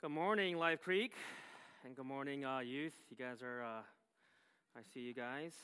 Good morning, Live Creek, and good morning, youth. You guys are, I see you guys.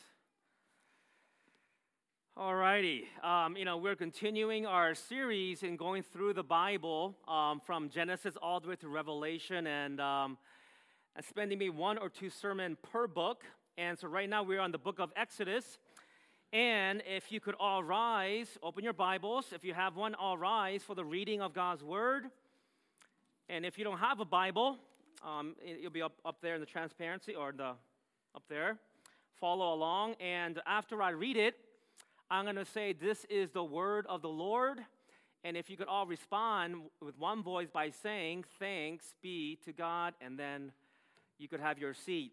Alrighty, we're continuing our series in going through the Bible from Genesis all the way to Revelation, and spending maybe one or two sermons per book. And so right now we're on the book of Exodus. And if you could all rise, open your Bibles. If you have one, all rise for the reading of God's Word. And if you don't have a Bible, it'll be up there in the transparency or up there. Follow along. And after I read it, I'm going to say, "This is the word of the Lord." And if you could all respond with one voice by saying, "Thanks be to God," and then you could have your seat.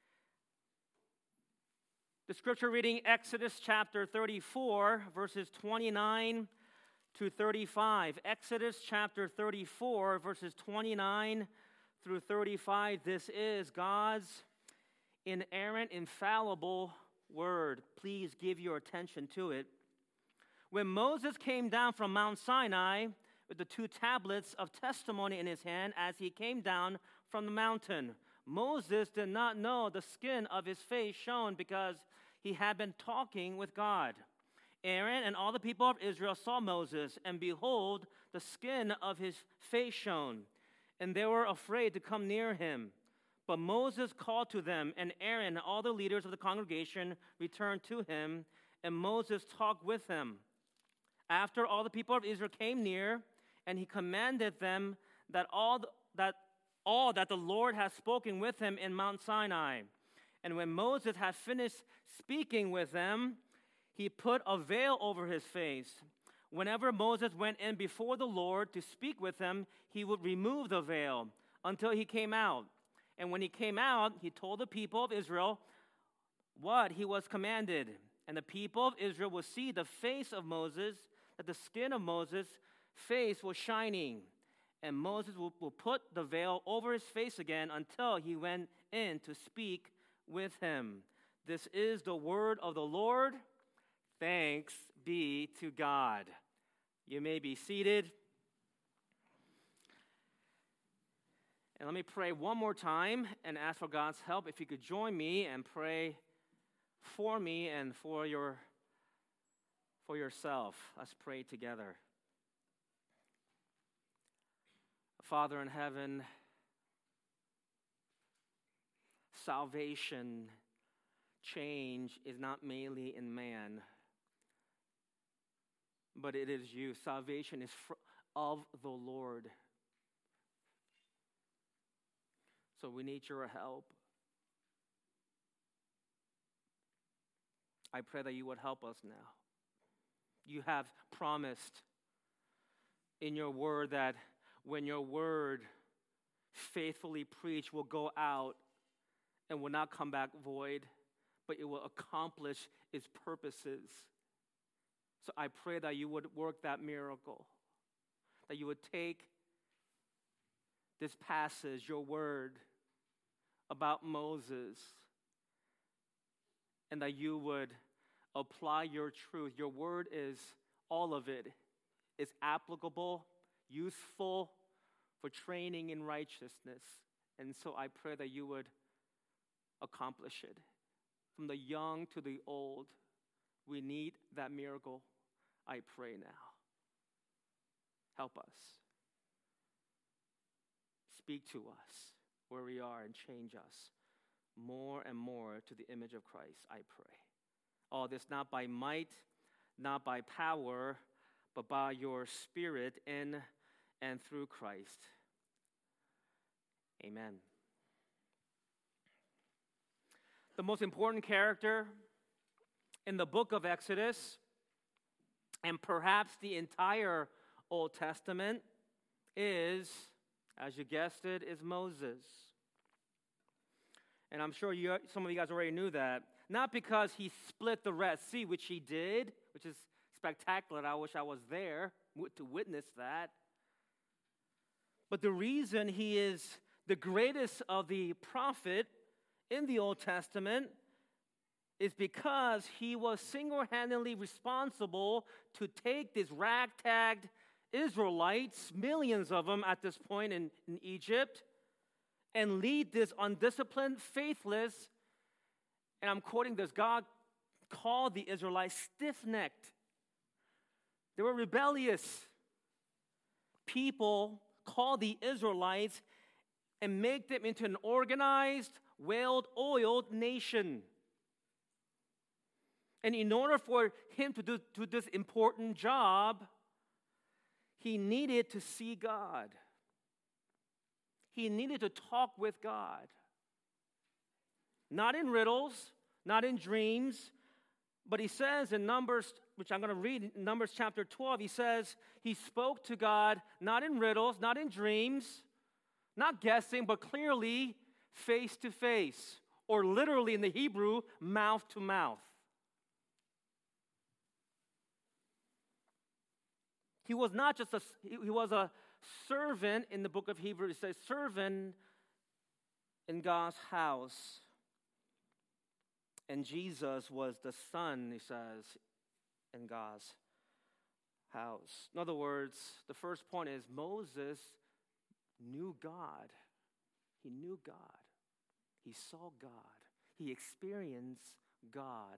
The scripture reading, Exodus chapter 34, verses 29 to 35. Exodus chapter 34, verses 29 through 35. This is God's inerrant, infallible word. Please give your attention to it. When Moses came down from Mount Sinai with the two tablets of testimony in his hand as he came down from the mountain, Moses did not know the skin of his face shone because he had been talking with God. Aaron and all the people of Israel saw Moses, and behold, the skin of his face shone, and they were afraid to come near him. But Moses called to them, and Aaron and all the leaders of the congregation returned to him, and Moses talked with them. After all the people of Israel came near, and he commanded them that all that the Lord had spoken with him in Mount Sinai. And when Moses had finished speaking with them, he put a veil over his face. Whenever Moses went in before the Lord to speak with him, he would remove the veil until he came out. And when he came out, he told the people of Israel what he was commanded. And the people of Israel will see the face of Moses, that the skin of Moses' face was shining. And Moses will put the veil over his face again until he went in to speak with him. This is the word of the Lord. Thanks be to God. You may be seated. And let me pray one more time and ask for God's help. If you could join me and pray for me and for yourself. Let's pray together. Father in heaven, salvation, change is not mainly in man, but it is you. Salvation is of the Lord. So we need your help. I pray that you would help us now. You have promised in your word that when your word faithfully preached will go out and will not come back void, but it will accomplish its purposes. So I pray that you would work that miracle, that you would take this passage, your word about Moses, and that you would apply your truth. Your word is, all of it, is applicable, useful for training in righteousness. And so I pray that you would accomplish it. From the young to the old, we need that miracle. I pray now. Help us. Speak to us where we are and change us more and more to the image of Christ, I pray. All this not by might, not by power, but by your Spirit in and through Christ. Amen. The most important character in the book of Exodus, and perhaps the entire Old Testament, is, as you guessed it, is Moses. And I'm sure some of you guys already knew that. Not because he split the Red Sea, which he did, which is spectacular. I wish I was there to witness that. But the reason he is the greatest of the prophet in the Old Testament is because he was single-handedly responsible to take these ragtag Israelites, millions of them at this point in Egypt, and lead this undisciplined, faithless, and I'm quoting this, God called the Israelites stiff-necked. They were rebellious people, call the Israelites and make them into an organized, well-oiled nation. And in order for him to do this important job, he needed to see God. He needed to talk with God. Not in riddles, not in dreams, but he says in Numbers, which I'm going to read, in Numbers chapter 12, he says he spoke to God not in riddles, not in dreams, not guessing, but clearly face to face, or literally in the Hebrew, mouth to mouth. He was not just he was a servant in the book of Hebrews. It says servant in God's house. And Jesus was the son, he says, in God's house. In other words, the first point is Moses knew God. He knew God. He saw God. He experienced God.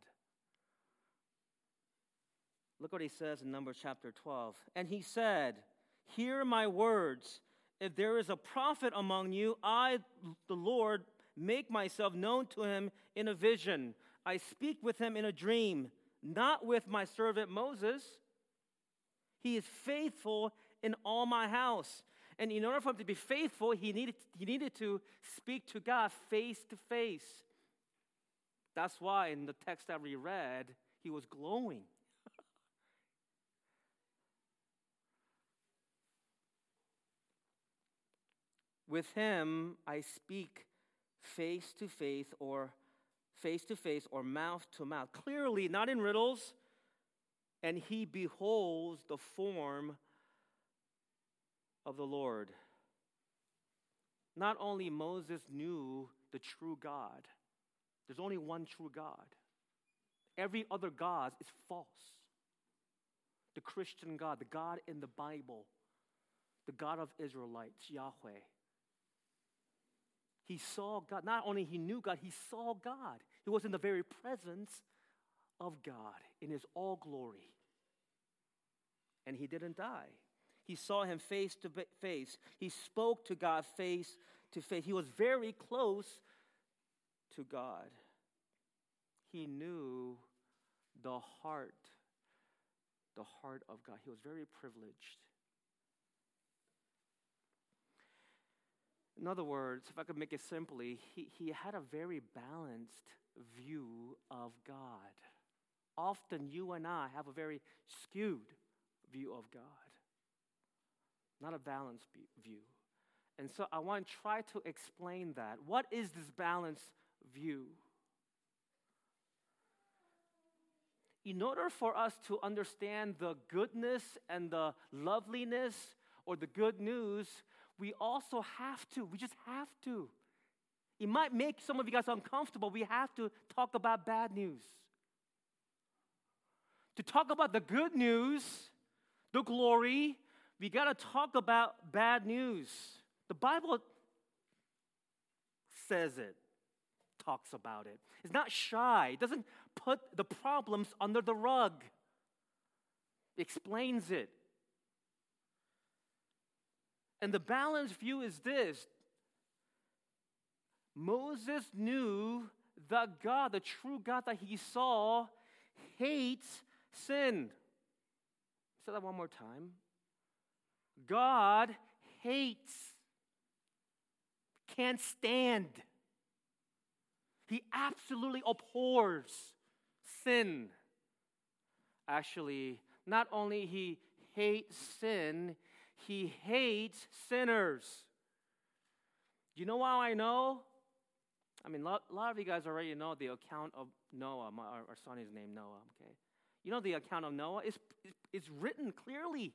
Look what he says in Numbers chapter 12. And he said, "Hear my words. If there is a prophet among you, I, the Lord, make myself known to him in a vision. I speak with him in a dream, not with my servant Moses. He is faithful in all my house." And in order for him to be faithful, he needed to speak to God face to face. That's why in the text that we read, he was glowing. With him, I speak face to face or mouth to mouth. Clearly, not in riddles. And he beholds the form of the Lord. Not only Moses knew the true God. There's only one true God. Every other god is false. The Christian God, the God in the Bible, the God of Israelites, Yahweh. He saw God. Not only he knew God, he saw God. He was in the very presence of God in his all glory. And he didn't die. He saw him face to face. He spoke to God face to face. He was very close to God. He knew the heart of God. He was very privileged. In other words, if I could make it simply, he had a very balanced view of God. Often you and I have a very skewed view of God, not a balanced view. And so I want to try to explain that. What is this balanced view? In order for us to understand the goodness and the loveliness or the good news, we just have to. It might make some of you guys uncomfortable. We have to talk about bad news. To talk about the good news, the glory, we got to talk about bad news. The Bible says it, talks about it. It's not shy. It doesn't put the problems under the rug. It explains it. And the balanced view is this. Moses knew that God, the true God that he saw, hates sin. Say that one more time. God hates, can't stand. He absolutely abhors sin. Actually, not only he hates sin, he hates sinners. Do you know how I know? I mean, a lot of you guys already know the account of Noah. Our son is named Noah, okay? You know the account of Noah? It's written clearly.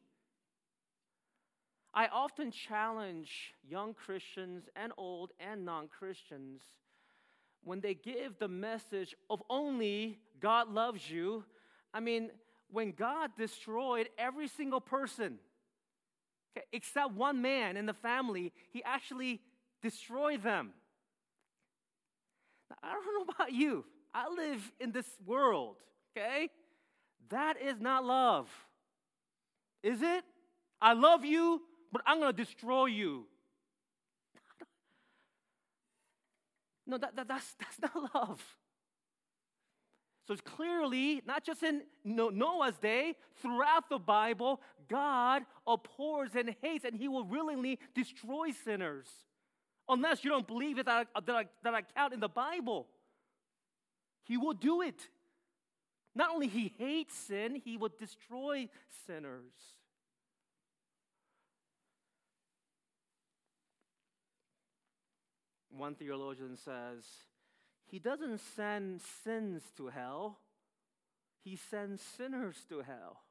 I often challenge young Christians and old and non-Christians when they give the message of only God loves you. I mean, when God destroyed every single person, okay, except one man in the family, he actually destroy them. Now, I don't know about you. I live in this world, okay? That is not love. Is it? I love you, but I'm going to destroy you. No, that's not love. So it's clearly, not just in Noah's day, throughout the Bible, God abhors and hates, and he will willingly destroy sinners. Unless you don't believe it that I count in the Bible. He will do it. Not only he hates sin, he will destroy sinners. One theologian says, he doesn't send sins to hell, he sends sinners to hell.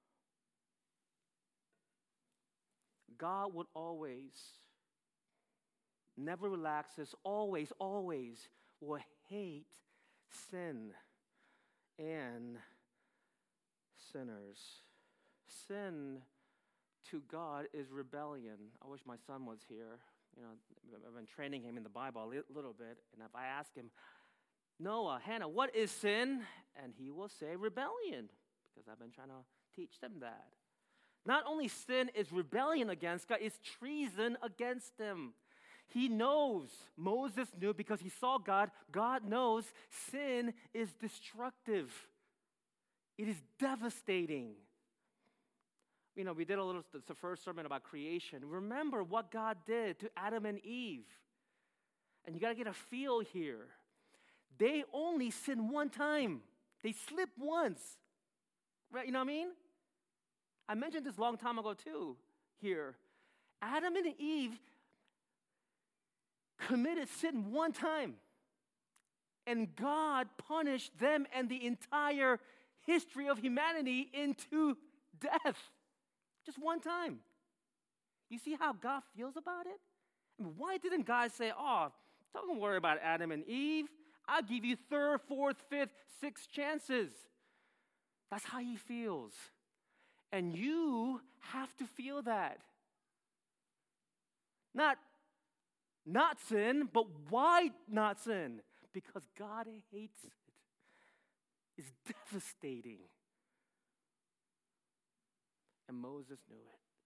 God would always, never relaxes, always will hate sin and sinners. Sin to God is rebellion. I wish my son was here. You know, I've been training him in the Bible a little bit, and if I ask him, Noah, Hannah, what is sin? And he will say rebellion, because I've been trying to teach them that. Not only sin is rebellion against God, it's treason against him. He knows, Moses knew because he saw God. God knows sin is destructive. It is devastating. You know, we did the first sermon about creation. Remember what God did to Adam and Eve. And you got to get a feel here. They only sinned one time. They slipped once. Right? You know what I mean? I mentioned this a long time ago too here. Adam and Eve committed sin one time. And God punished them and the entire history of humanity into death. Just one time. You see how God feels about it? I mean, why didn't God say, oh, don't worry about Adam and Eve. I'll give you third, fourth, fifth, sixth chances. That's how he feels. And you have to feel that. Not sin, but why not sin? Because God hates it. It's devastating. And Moses knew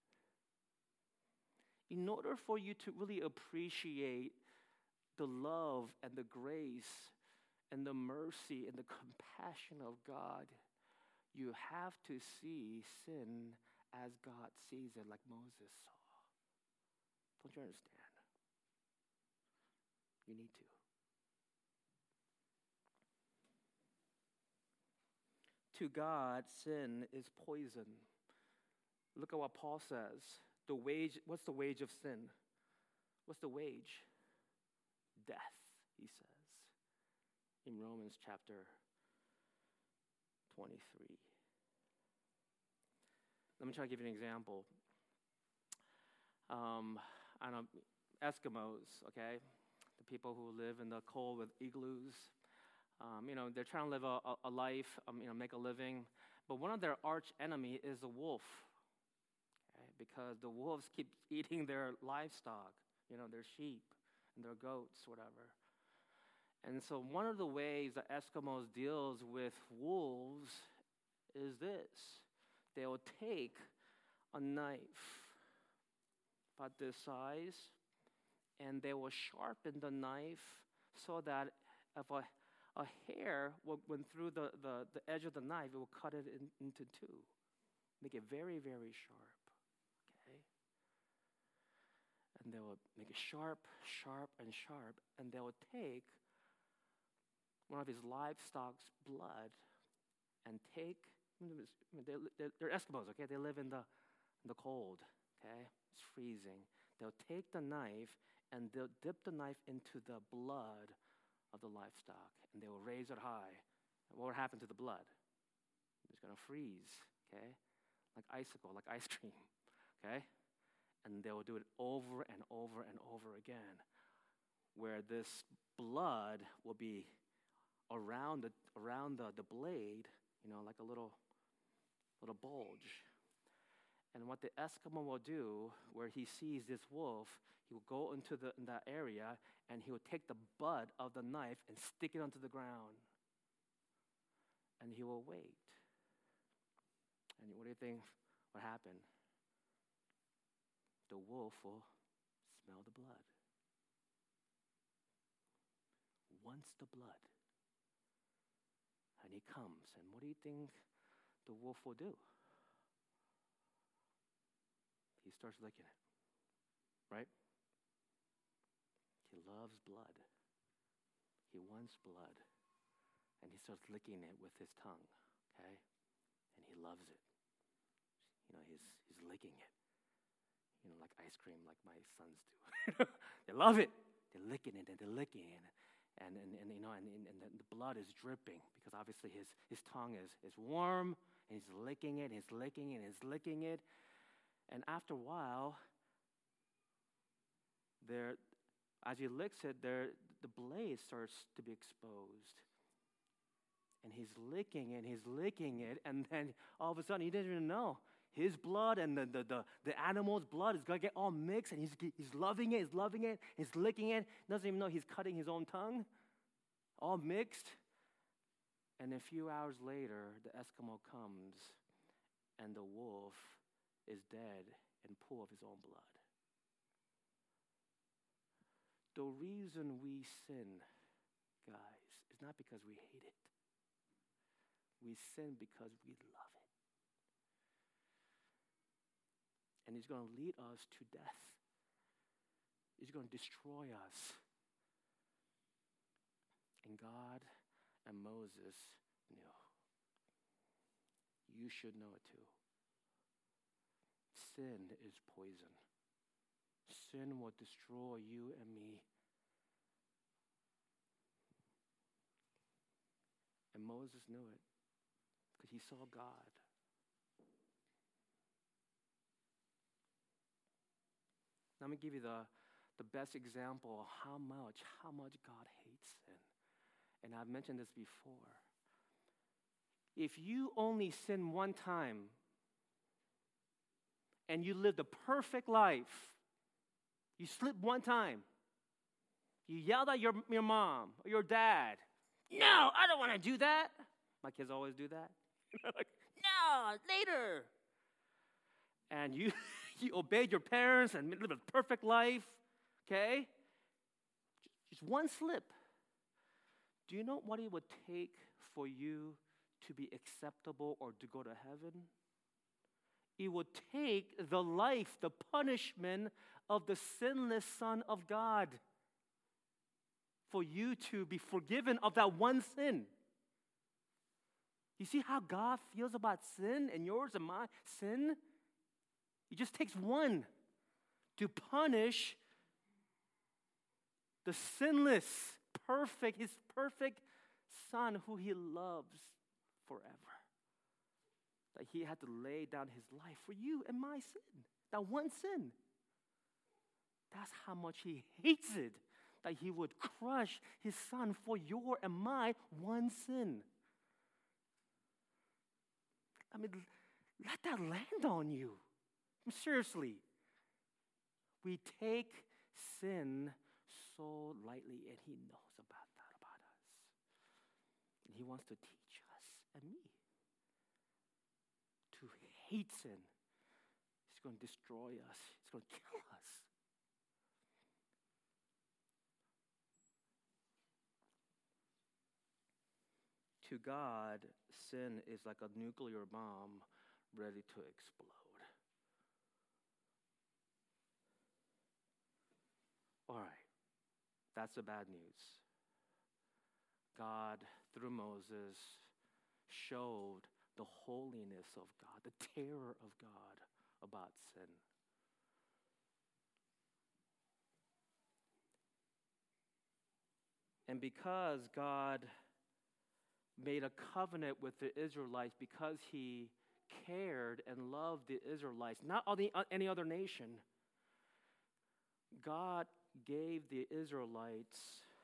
it. In order for you to really appreciate the love and the grace and the mercy and the compassion of God, you have to see sin as God sees it, like Moses saw. Don't you understand? You need to. To God, sin is poison. Look at what Paul says. What's the wage of sin? What's the wage? Death, he says. In Romans chapter 23. Let me try to give you an example. I know Eskimos, okay? The people who live in the cold with igloos. They're trying to live a life, make a living. But one of their arch enemy is the wolf. Okay? Because the wolves keep eating their livestock, their sheep and their goats, whatever. And so one of the ways the Eskimos deals with wolves is this. They will take a knife about this size, and they will sharpen the knife so that if a hair went through the edge of the knife, it will cut it into two. Make it very, very sharp. Okay? And they will make it sharp, sharp, and sharp, and they will take one of his livestock's blood and they're Eskimos, okay? They live in the cold, okay? It's freezing. They'll take the knife and they'll dip the knife into the blood of the livestock, and they will raise it high. What will happen to the blood? It's going to freeze, okay? Like icicle, like ice cream, okay? And they will do it over and over and over again, where this blood will be around the blade, like a little bulge. And what the Eskimo will do, where he sees this wolf, he will go into that area, and he will take the butt of the knife and stick it onto the ground. And he will wait. And what do you think would happen? The wolf will smell the blood. Wants the blood. And he comes. And what do you think the wolf will do? He starts licking it. Right? He loves blood. He wants blood. And he starts licking it with his tongue. Okay? And he loves it. He's licking it. Like ice cream, like my sons do. They love it. They're licking it and they're licking it. And the blood is dripping because obviously his tongue is warm, and he's licking it, he's licking it, he's licking it. And after a while, as he licks it, the blade starts to be exposed. And he's licking it, and then all of a sudden, he didn't even know. His blood and the animal's blood is going to get all mixed, and he's loving it, he's licking it, doesn't even know he's cutting his own tongue, all mixed. And a few hours later, the Eskimo comes, and the wolf is dead and full of his own blood. The reason we sin, guys, is not because we hate it. We sin because we love it. And he's going to lead us to death. He's going to destroy us. And God and Moses knew. You should know it too. Sin is poison. Sin will destroy you and me. And Moses knew it because he saw God. Let me give you the best example of how much God hates sin. And I've mentioned this before. If you only sin one time and you lived a perfect life, you slipped one time, you yelled at your mom or your dad, "No, I don't want to do that." My kids always do that. Like, "No, later." And you obeyed your parents and lived a perfect life, okay? Just one slip. Do you know what it would take for you to be acceptable or to go to heaven? It would take the life, the punishment of the sinless Son of God for you to be forgiven of that one sin. You see how God feels about sin and yours and my sin? It just takes one to punish the sinless, his perfect Son who he loves forever. That he had to lay down his life for you and my sin. That one sin. That's how much he hates it. That he would crush his Son for your and my one sin. I mean, let that land on you. Seriously. We take sin so lightly, and he knows about us. And he wants to teach us and me to hate sin. He's going to destroy us. He's going to kill us. To God, sin is like a nuclear bomb ready to explode. All right, that's the bad news. God, through Moses, showed the holiness of God, the terror of God about sin. And because God made a covenant with the Israelites, because he cared and loved the Israelites, not any other nation, God gave the Israelites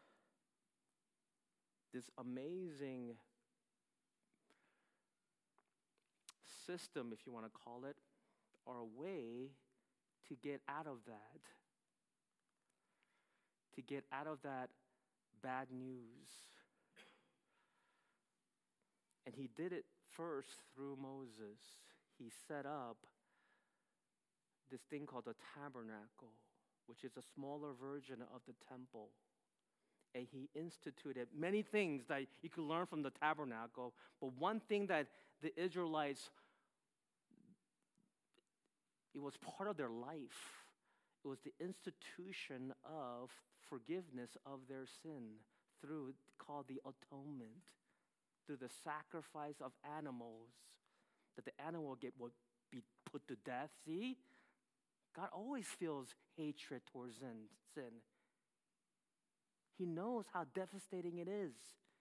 this amazing system, if you want to call it, or a way to get out of that. To get out of that bad news. And he did it first through Moses. He set up this thing called the tabernacle, which is a smaller version of the temple. And he instituted many things that you could learn from the tabernacle. But one thing that the Israelites, it was part of their life. It was the institution of forgiveness of their sin through, called the atonement, through the sacrifice of animals, that the animal would be put to death. See? God always feels hatred towards sin. He knows how devastating it is.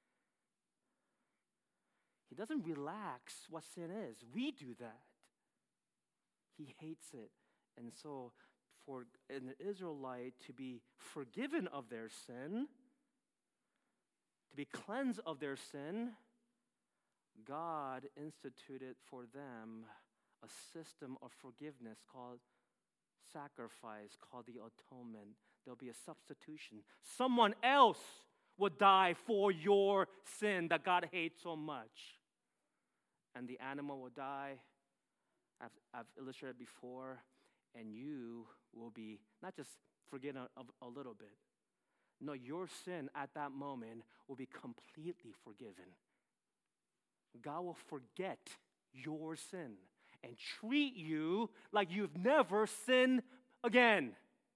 He doesn't relax what sin is. We do that. He hates it. And so for an Israelite to be forgiven of their sin, to be cleansed of their sin, God instituted for them a system of forgiveness called sacrifice, called the atonement. There'll be a substitution. Someone else will die for your sin that God hates so much. And the animal will die. I've illustrated before. And you will be not just forgiven of a little bit. No, your sin at that moment will be completely forgiven. God will forget your sin and treat you like you've never sinned again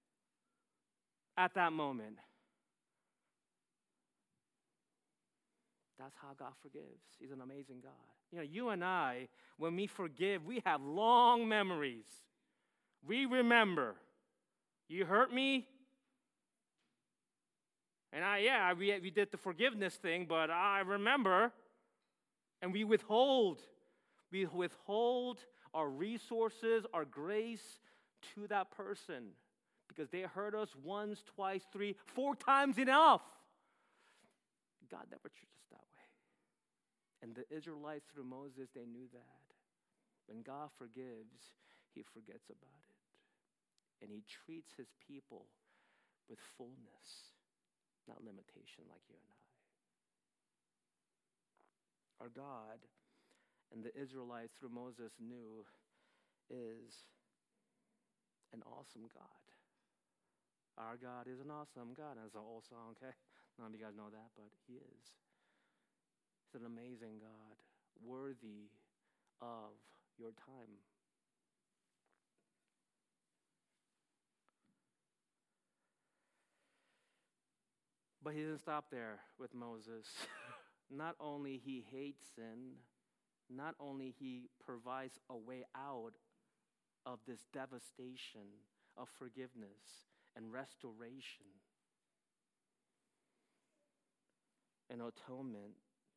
at that moment. That's how God forgives. He's an amazing God. You know, you and I, when we forgive, we have long memories. We remember. You hurt me? And we did the forgiveness thing, but I remember. And we withhold. We withhold our resources, our grace to that person because they hurt us once, twice, 3, 4 times enough. God never treats us that way. And the Israelites through Moses, they knew that. When God forgives, he forgets about it. And he treats his people with fullness, not limitation like you and I. Our God, and the Israelites through Moses knew, is an awesome God. Our God is an awesome God. That's an old song, okay? None of you guys know that, but he is. He's an amazing God, worthy of your time. But he didn't stop there with Moses. Not only he hates sin, not only he provides a way out of this devastation of forgiveness and restoration and atonement.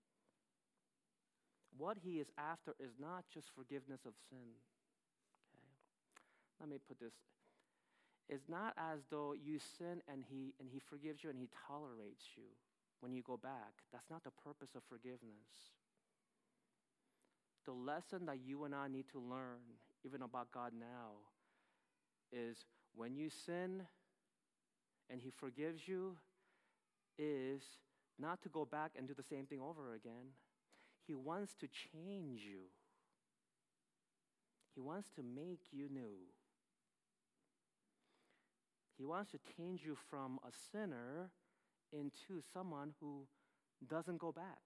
What he is after is not just forgiveness of sin. Okay? Let me put this. It's not as though you sin and he forgives you and he tolerates you when you go back. That's not the purpose of forgiveness. The lesson that you and I need to learn, even about God now, is when you sin and he forgives you, is not to go back and do the same thing over again. He wants to change you. He wants to make you new. He wants to change you from a sinner into someone who doesn't go back,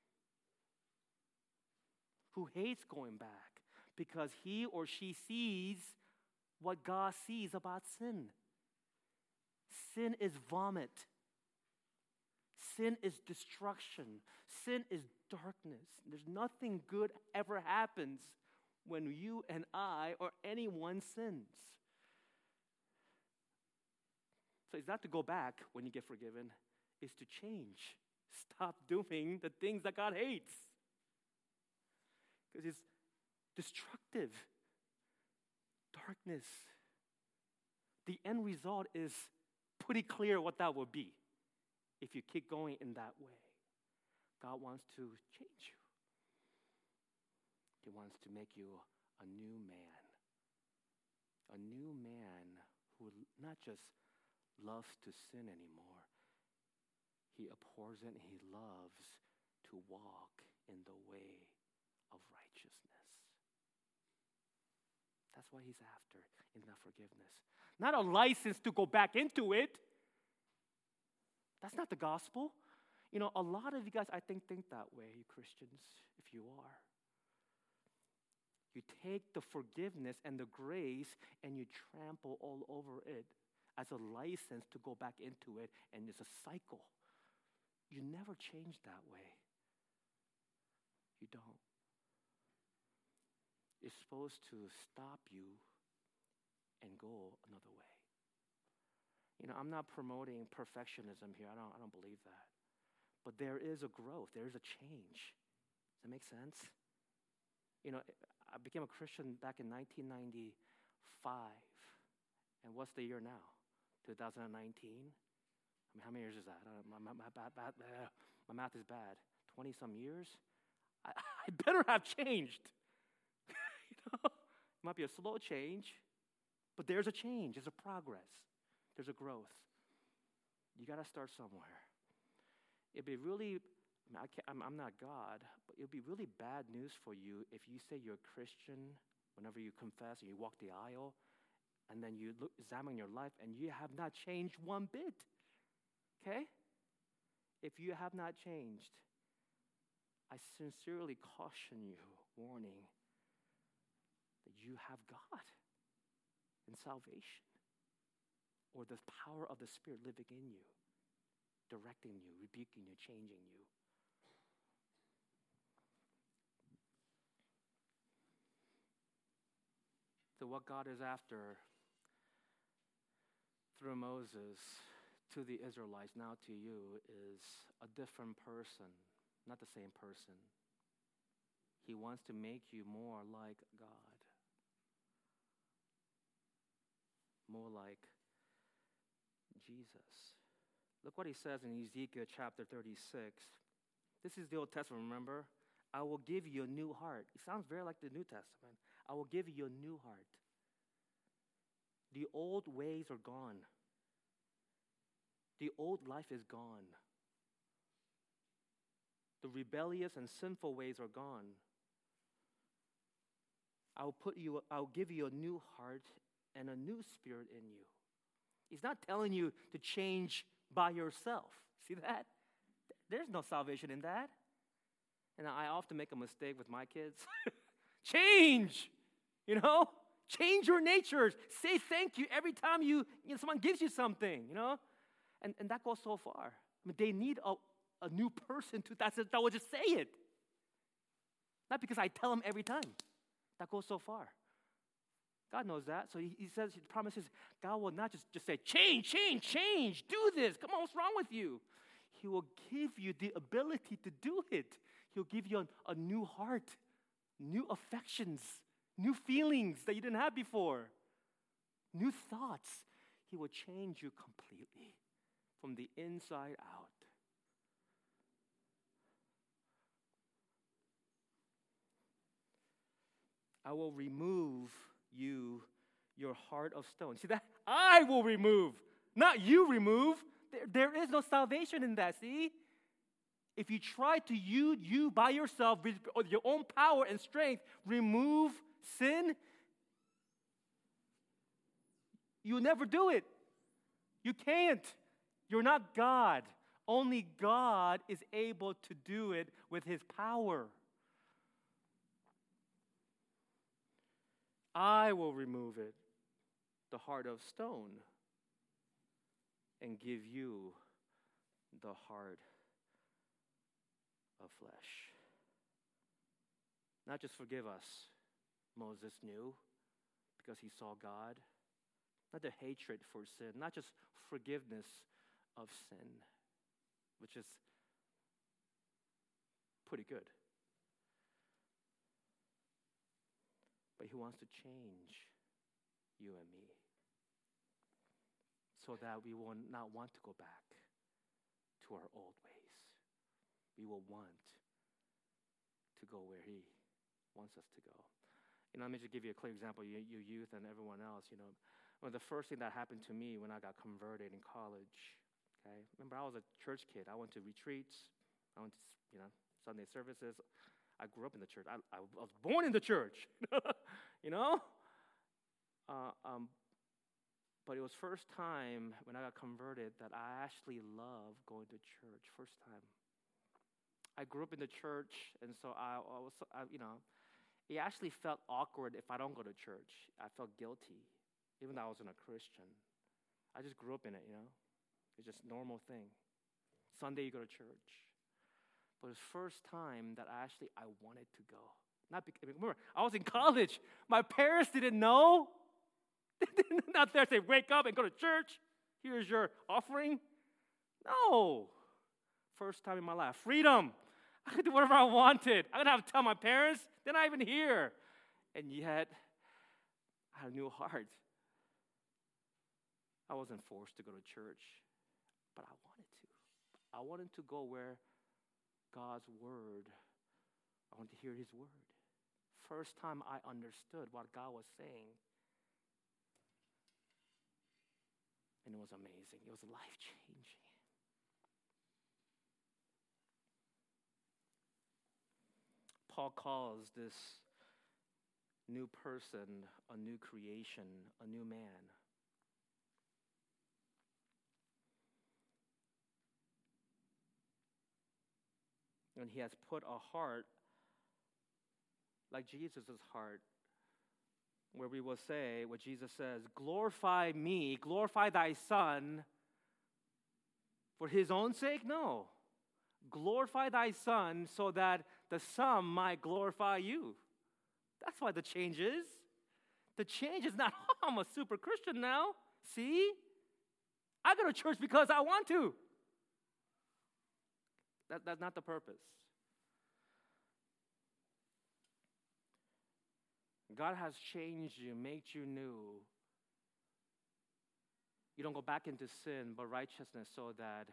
who hates going back, because he or she sees what God sees about sin. Sin is vomit. Sin is destruction. Sin is darkness. There's nothing good ever happens when you and I or anyone sins. So it's not to go back when you get forgiven. It's to change. Stop doing the things that God hates. Because it's destructive. Darkness. The end result is pretty clear what that will be if you keep going in that way. God wants to change you. He wants to make you a new man, a new man who not just loves to sin anymore, he abhors it and he loves to walk in the way of righteousness. That's what he's after in that forgiveness. Not a license to go back into it. That's not the gospel. You know, a lot of you guys, I think that way, you Christians, if you are. You take the forgiveness and the grace and you trample all over it as a license to go back into it, and it's a cycle. You never change that way. You don't. It's supposed to stop you and go another way. You know, I'm not promoting perfectionism here. I don't believe that. But there is a growth. There is a change. Does that make sense? You know, I became a Christian back in 1995. And what's the year now? 2019? I mean, how many years is that? My math is bad. 20-some years? I better have changed. You know? It might be a slow change, but there's a change. There's a progress. There's a growth. You got to start somewhere. It'd be really, I'm not God, but it'd be really bad news for you if you say you're a Christian whenever you confess and you walk the aisle, and then you examine your life and you have not changed one bit. Okay? If you have not changed, I sincerely caution you, warning, that you have God in salvation, or the power of the Spirit living in you, directing you, rebuking you, changing you. So what God is after through Moses to the Israelites, now to you, is a different person, not the same person. He wants to make you more like God, more like Jesus. Look what he says in Ezekiel chapter 36. This is the Old Testament, remember? I will give you a new heart. It sounds very like the New Testament. I will give you a new heart. The old ways are gone. The old life is gone. The rebellious and sinful ways are gone. I'll give you a new heart and a new spirit in you. He's not telling you to change by yourself. See that? There's no salvation in that. And I often make a mistake with my kids. Change! You know? Change your natures. Say thank you every time someone gives you something, you know? And that goes so far. I mean, they need a new person that will just say it. Not because I tell them every time. That goes so far. God knows that. So he says, he promises, God will not just say, change, do this. Come on, what's wrong with you? He will give you the ability to do it. He'll give you a new heart, new affections, new feelings that you didn't have before, new thoughts. He will change you completely from the inside out. I will remove your heart of stone. See that? I will remove, not you remove. There is no salvation in that, see? If you try to you by yourself, with your own power and strength, remove sin, you'll never do it. You can't. You're not God. Only God is able to do it with his power. I will remove it, the heart of stone, and give you the heart of flesh. Not just forgive us, Moses knew, because he saw God. Not the hatred for sin, not just forgiveness of sin, which is pretty good. But he wants to change you and me so that we will not want to go back to our old ways. We will want to go where he wants us to go. Let me just give you a clear example, you youth and everyone else, Well, the first thing that happened to me when I got converted in college, okay? Remember, I was a church kid. I went to retreats. I went to, Sunday services. I grew up in the church. I was born in the church, But it was first time when I got converted that I actually loved going to church. First time. I grew up in the church, and so it actually felt awkward if I don't go to church. I felt guilty, even though I wasn't a Christian. I just grew up in it, It's just a normal thing. Sunday you go to church. But it was first time that I wanted to go. Remember, I was in college. My parents didn't know. They didn't not there say, wake up and go to church. Here's your offering. No. First time in my life. Freedom. I could do whatever I wanted. I didn't have to tell my parents. They're not even here. And yet, I had a new heart. I wasn't forced to go to church, but I wanted to. I wanted to go where God's word, I wanted to hear his word. First time I understood what God was saying. And it was amazing. It was life-changing. Paul calls this new person a new creation, a new man. And he has put a heart like Jesus' heart, where we will say what Jesus says, glorify me, glorify thy Son for his own sake? No. Glorify thy Son so that the Son might glorify you. That's why the change is. The change is not, I'm a super Christian now. See? I go to church because I want to. That's not the purpose. God has changed you, made you new. You don't go back into sin, but righteousness so that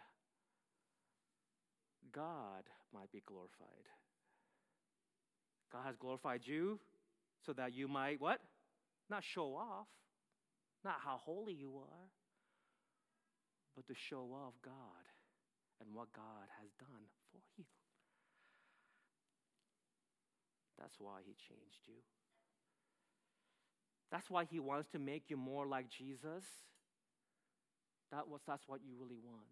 God might be glorified. God has glorified you so that you might, what? Not show off, not how holy you are, but to show off God and what God has done for you. That's why he changed you. That's why he wants to make you more like Jesus. That's what you really want.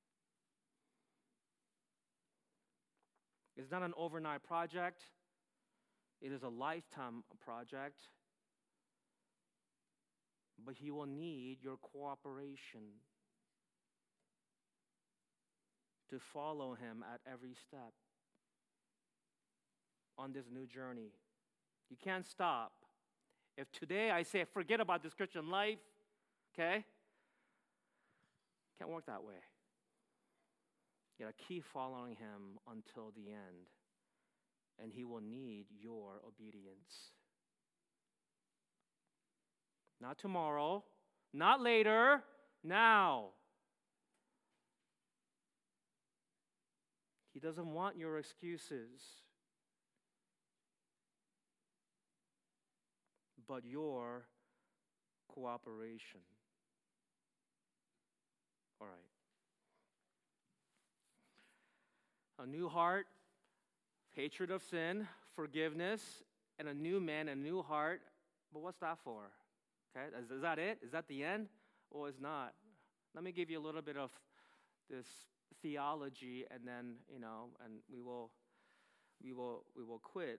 It's not an overnight project. It is a lifetime project. But he will need your cooperation to follow him at every step on this new journey. You can't stop. If today I say, forget about this Christian life, okay? Can't work that way. You gotta keep following him until the end. And he will need your obedience. Not tomorrow, not later, now. He doesn't want your excuses, but your cooperation. All right. A new heart, hatred of sin, forgiveness, and a new man, a new heart. But what's that for? Okay, is that it? Is that the end? Well, it's not. Let me give you a little bit of this theology, and then and we will quit.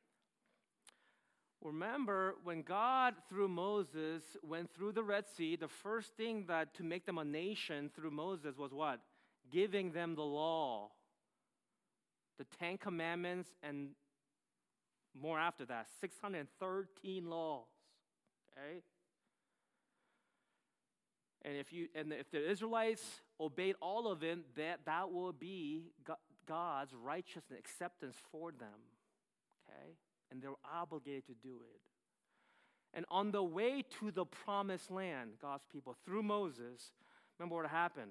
Remember, when God, through Moses, went through the Red Sea, the first thing that to make them a nation through Moses was what? Giving them the law, the 10 Commandments, and more after that, 613 laws. Okay? And if the Israelites obeyed all of it, that will be God's righteousness, acceptance for them. Okay? And they're obligated to do it. And on the way to the promised land, God's people, through Moses, remember what happened?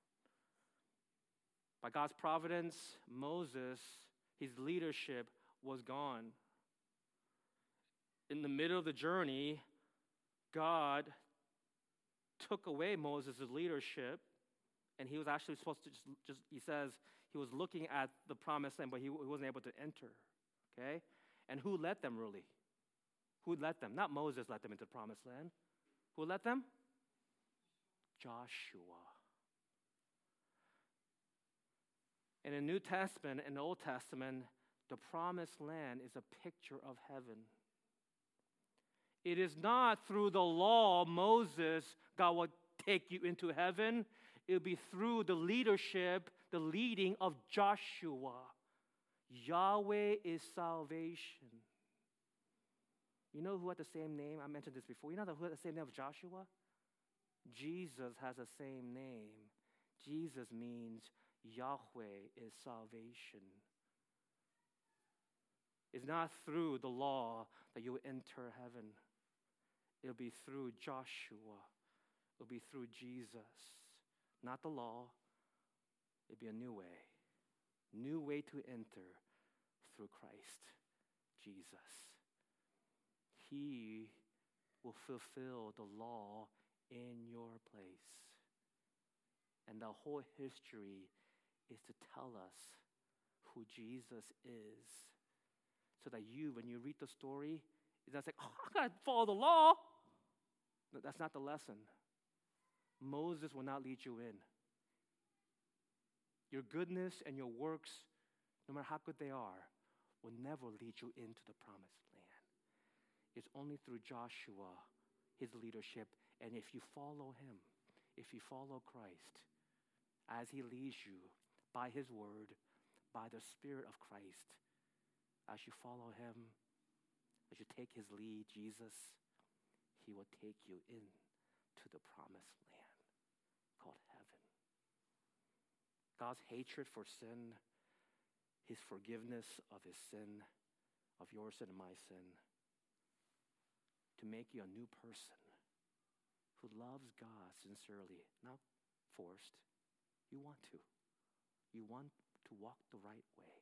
By God's providence, Moses, his leadership was gone. in the middle of the journey, God took away Moses' leadership, and he was actually supposed to he says, he was looking at the promised land, but he wasn't able to enter, okay? And who led them, really? Who led them? Not Moses led them into the promised land. Who led them? Joshua. In the New Testament and the Old Testament, the promised land is a picture of heaven. It is not through the law, Moses, God will take you into heaven. It will be through the leadership, the leading of Joshua. Yahweh is salvation. You know who had the same name? I mentioned this before. You know who had the same name of Joshua? Jesus has the same name. Jesus means Yahweh is salvation. It's not through the law that you will enter heaven. It'll be through Joshua. It'll be through Jesus. Not the law. It'll be a new way. New way to enter through Christ, Jesus. He will fulfill the law in your place. And the whole history is to tell us who Jesus is. So that you, when you read the story, it's not like, oh, I got to follow the law. No, that's not the lesson. Moses will not lead you in. Your goodness and your works, no matter how good they are, will never lead you into the promised land. It's only through Joshua, his leadership, and if you follow him, if you follow Christ, as he leads you by his word, by the Spirit of Christ, as you follow him, as you take his lead, Jesus, he will take you into the promised land called heaven. God's hatred for sin, his forgiveness of his sin, of your sin and my sin, to make you a new person who loves God sincerely, not forced. You want to. You want to walk the right way.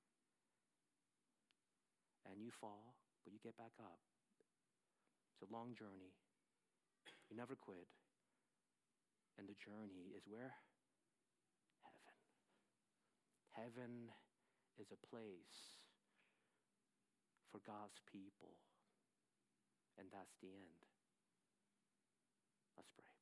And you fall, but you get back up. It's a long journey. You never quit. And the journey is where? Heaven. Heaven is a place for God's people. And that's the end. Let's pray.